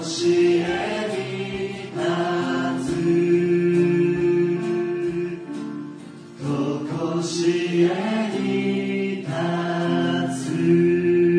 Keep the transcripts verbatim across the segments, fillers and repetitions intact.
しえに立つとこしえに立つ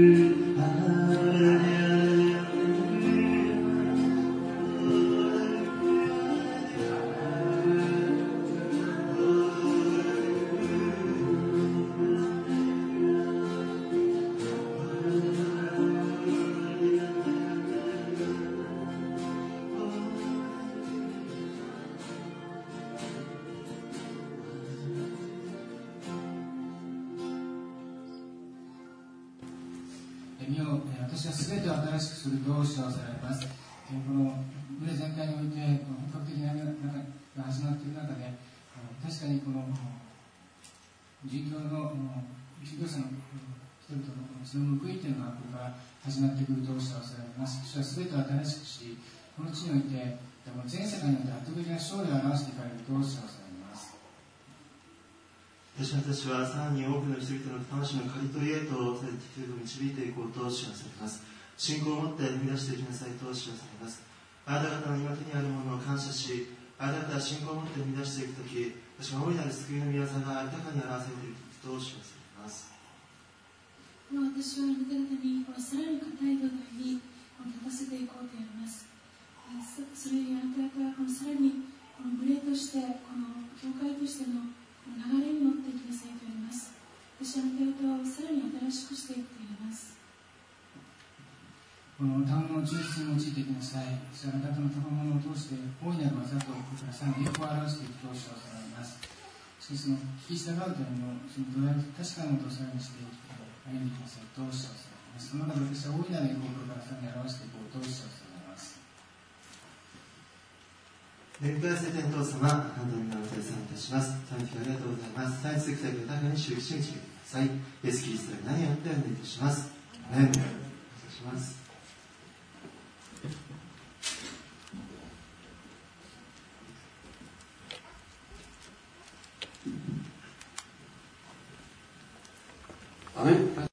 見よ、私はすべてを新しくすると主はおされます。この群れ全体において本格的な中が始まっている中で、確かにこの人教の宗教者の人々のその報いというのがこれから始まってくると主はおされます。主はすべてを新しくし、この地において全世界において圧倒的な勝利を表していかれると主はおされます。 私たちはさらに多くの人々の魂の刈り取りへとされて人々を導いていこうと知らされます。信仰を持って踏み出していきなさいと知らされます。あなた方の今手にあるものを感謝し、あなた方は信仰を持って踏み出していくとき、私は大いなる救いの御業が豊かに表されていると知らされます。 私はあなた方にこのさらに固い土台に立たせていこうとやります。それにあなた方はこのさらにこの群れとして、この教会としての流れに乗っていきなさいと言います。私はあなた方をさらに新しくしていくと言います。 この賜物を忠実に用いていきなさい。そしてあなた方の賜物を通して大いなる技とこれからさらに栄光を表していくと主はされます。しかしその聞き従うというのもその土台確かなことをさらにしていき歩んでいきなさいと主はされます。その中で私は大いなる栄光をこれからさらに表していこうと主はされます。 恵み深い聖天のお父様、あなたの皆をお手賛いたします。賛美ありがとうございます。さらに続きたい豊かに祝福し導いてください。イエス・キリストの名によってお願いいたします。アメン。お願いします。 アメン。